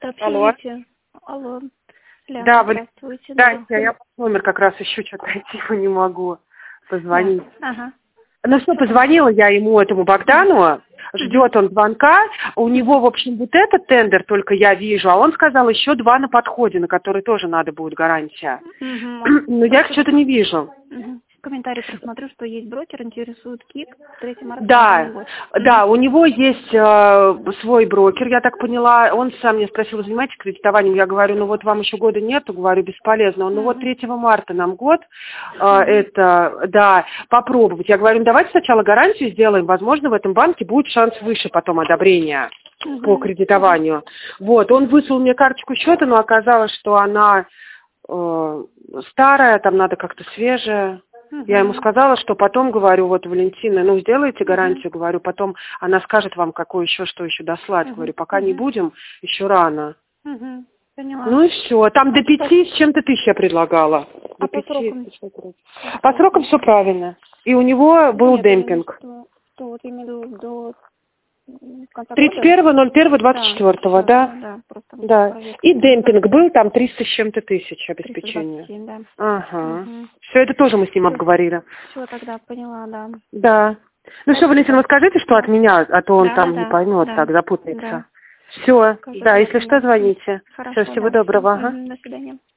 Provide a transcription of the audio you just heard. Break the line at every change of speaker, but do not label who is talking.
Алло.
Сообщите. Алло. Лена,
Да,
здравствуйте.
да, я номер как раз ищу, что-то найти его не могу позвонить.
Да. Ага.
Ну что, позвонила я ему, этому Богдану, ждет он звонка, у него, в общем, вот этот тендер только я вижу, а он сказал еще 2 на подходе, на которые тоже надо будет гарантия. Но я их что-то не вижу.
Комментарий просмотрю, что есть брокер, интересует КИК, 3 марта.
Да, у него есть свой брокер, я так поняла. Он сам меня спросил, вы занимаетесь кредитованием? Я говорю, ну вот вам еще года нету, говорю, бесполезно. Он, ну вот 3 марта нам год, попробовать. Я говорю, ну давайте сначала гарантию сделаем, возможно, в этом банке будет шанс выше потом одобрения по кредитованию. Вот, он выслал мне карточку счета, но оказалось, что она старая, там надо как-то свежая. Я ему сказала, что потом, говорю, вот, Валентина, ну, сделайте гарантию, говорю, потом она скажет вам, какой еще, что еще дослать. Говорю, пока не будем, еще рано.
Поняла.
Ну и все. Там до 5 с чем-то тысяч я предлагала.
А по срокам?
По срокам все правильно. И у него был демпинг.
Что вот именно до
31.01.24, да? Да. И демпинг был, там 300 с чем-то тысяч обеспечения.
327, да.
Ага. Все это тоже мы с ним обговорили.
Все, тогда поняла, да.
Да. Ну что, Валентина, вы скажите, что от меня, а то он там не поймет, так запутается. Все, да, если что, звоните.
Хорошо,
всего доброго. Ага.
До свидания.